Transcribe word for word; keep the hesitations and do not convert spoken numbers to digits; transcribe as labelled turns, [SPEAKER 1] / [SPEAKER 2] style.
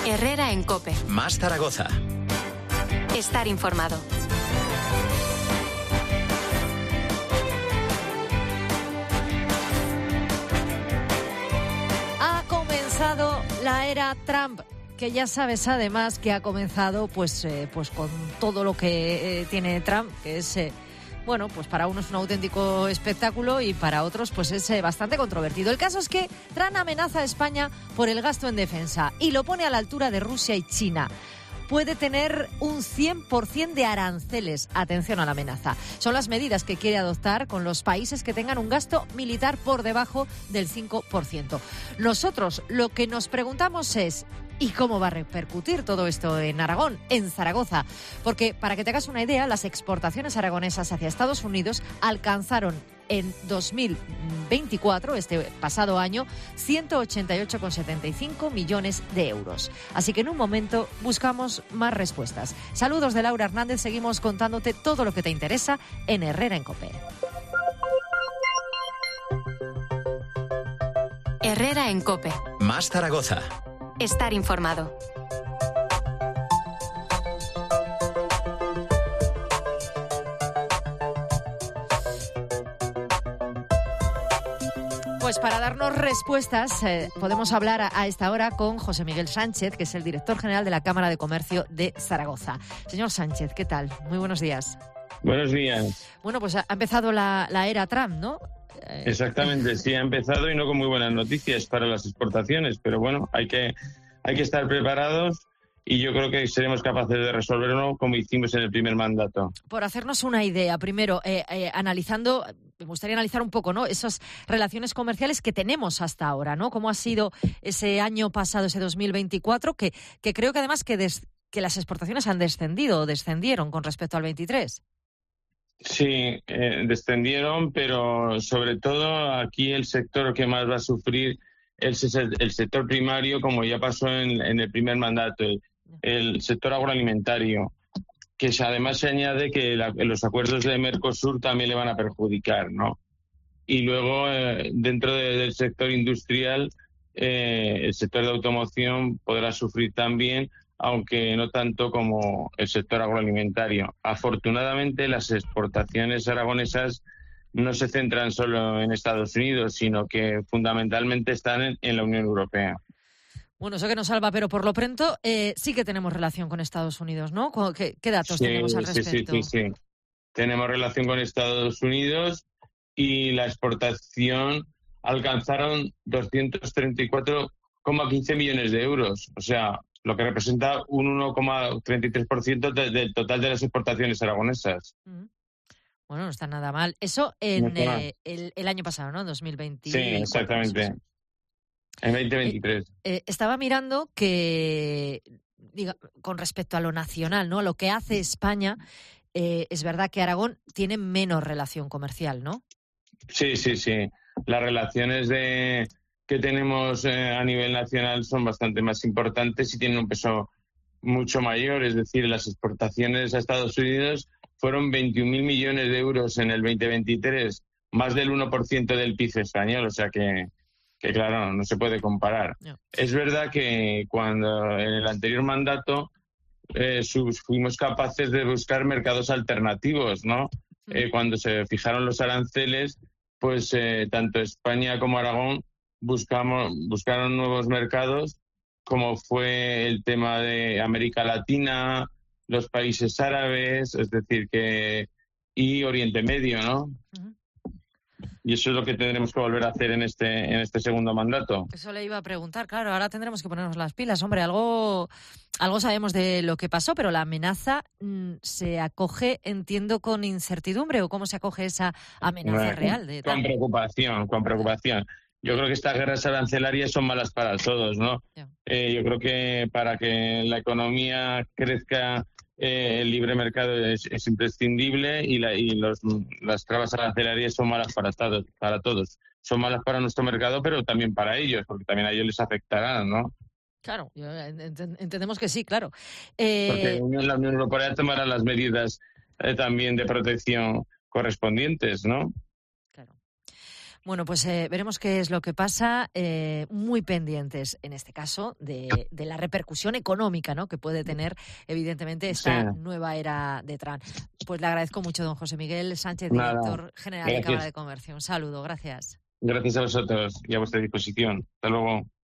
[SPEAKER 1] Herrera en COPE.
[SPEAKER 2] Más Zaragoza.
[SPEAKER 1] Estar informado.
[SPEAKER 3] Ha comenzado la era Trump, que ya sabes además que ha comenzado pues, eh, pues con todo lo que eh, tiene Trump, que es... Eh, Bueno, pues para unos un auténtico espectáculo y para otros pues es eh, bastante controvertido. El caso es que Trump amenaza a España por el gasto en defensa y lo pone a la altura de Rusia y China. Puede tener un cien por ciento de aranceles. Atención a la amenaza. Son las medidas que quiere adoptar con los países que tengan un gasto militar por debajo del cinco por ciento. Nosotros lo que nos preguntamos es... ¿y cómo va a repercutir todo esto en Aragón, en Zaragoza? Porque, para que te hagas una idea, las exportaciones aragonesas hacia Estados Unidos alcanzaron en dos mil veinticuatro, este pasado año, ciento ochenta y ocho coma setenta y cinco millones de euros. Así que en un momento buscamos más respuestas. Saludos de Laura Hernández, seguimos contándote todo lo que te interesa en Herrera en COPE.
[SPEAKER 1] Herrera en COPE.
[SPEAKER 2] Más Zaragoza.
[SPEAKER 1] Estar informado.
[SPEAKER 3] Pues para darnos respuestas eh, podemos hablar a, a esta hora con José Miguel Sánchez, que es el director general de la Cámara de Comercio de Zaragoza. Señor Sánchez, ¿qué tal? Muy buenos días.
[SPEAKER 4] Buenos días.
[SPEAKER 3] Bueno, pues ha empezado la, la era Trump, ¿no?
[SPEAKER 4] Exactamente, sí, ha empezado y no con muy buenas noticias para las exportaciones, pero bueno, hay que, hay que estar preparados y yo creo que seremos capaces de resolverlo como hicimos en el primer mandato.
[SPEAKER 3] Por hacernos una idea, primero, eh, eh, analizando, me gustaría analizar un poco, ¿no?, esas relaciones comerciales que tenemos hasta ahora, ¿no? ¿Cómo ha sido ese año pasado, ese dos mil veinticuatro, que, que creo que además que, des, que las exportaciones han descendido o descendieron con respecto al veintitrés?
[SPEAKER 4] Sí, eh, descendieron, pero sobre todo aquí el sector que más va a sufrir es el, el sector primario, como ya pasó en, en el primer mandato, el, el sector agroalimentario, que además se añade que la, los acuerdos de Mercosur también le van a perjudicar, ¿no? Y luego, eh, dentro de, del sector industrial, eh, el sector de automoción podrá sufrir también, aunque no tanto como el sector agroalimentario. Afortunadamente, las exportaciones aragonesas no se centran solo en Estados Unidos, sino que fundamentalmente están en, en la Unión Europea.
[SPEAKER 3] Bueno, eso que nos salva, pero por lo pronto eh, sí que tenemos relación con Estados Unidos, ¿no? ¿Qué, qué datos
[SPEAKER 4] sí,
[SPEAKER 3] tenemos al respecto?
[SPEAKER 4] Sí, sí, sí, sí. Tenemos relación con Estados Unidos y la exportación alcanzaron doscientos treinta y cuatro coma quince millones de euros. O sea, lo que representa un uno coma treinta y tres por ciento de, del total de las exportaciones aragonesas.
[SPEAKER 3] Mm. Bueno, no está nada mal. Eso en no eh, el, el año pasado, ¿no? En dos mil veinte.
[SPEAKER 4] Sí, exactamente. En veinte veintitrés.
[SPEAKER 3] Eh, eh, estaba mirando que, diga, con respecto a lo nacional, ¿no?, a lo que hace España, eh, es verdad que Aragón tiene menos relación comercial, ¿no?
[SPEAKER 4] Sí, sí, sí. Las relaciones de... que tenemos eh, a nivel nacional son bastante más importantes y tienen un peso mucho mayor. Es decir, las exportaciones a Estados Unidos fueron veintiún mil millones de euros en el veinte veintitrés, más del uno por ciento del P I B español, o sea que, que claro, no se puede comparar. No. Es verdad que cuando en el anterior mandato eh, sus, fuimos capaces de buscar mercados alternativos, ¿no? Mm. Eh, cuando se fijaron los aranceles, pues eh, tanto España como Aragón buscamos, buscaron nuevos mercados, como fue el tema de América Latina, los países árabes, es decir, que y Oriente Medio, ¿no? Uh-huh. Y eso es lo que tendremos que volver a hacer en este en este segundo mandato.
[SPEAKER 3] Eso le iba a preguntar, claro, ahora tendremos que ponernos las pilas. Hombre, algo algo sabemos de lo que pasó, pero la amenaza mmm, se acoge, entiendo, con incertidumbre, ¿o cómo se acoge esa amenaza bueno, real? De
[SPEAKER 4] con preocupación, con preocupación. Yo creo que estas guerras arancelarias son malas para todos, ¿no? Yeah. Eh, yo creo que para que la economía crezca, eh, el libre mercado es, es imprescindible y, la, y los, las trabas arancelarias son malas para todos, para todos. Son malas para nuestro mercado, pero también para ellos, porque también a ellos les afectarán, ¿no?
[SPEAKER 3] Claro, ent- entendemos que sí, claro. Eh...
[SPEAKER 4] Porque la Unión Europea tomará las medidas eh, también de protección correspondientes, ¿no?
[SPEAKER 3] Bueno, pues eh, veremos qué es lo que pasa, eh, muy pendientes, en este caso, de, de la repercusión económica, ¿no?, que puede tener, evidentemente, esta
[SPEAKER 4] Sí.
[SPEAKER 3] nueva era de Trump. Pues le agradezco mucho, don José Miguel Sánchez,
[SPEAKER 4] Nada.
[SPEAKER 3] director general
[SPEAKER 4] Gracias.
[SPEAKER 3] de Cámara de Comercio. Un saludo, gracias.
[SPEAKER 4] Gracias a vosotros y a vuestra disposición. Hasta luego.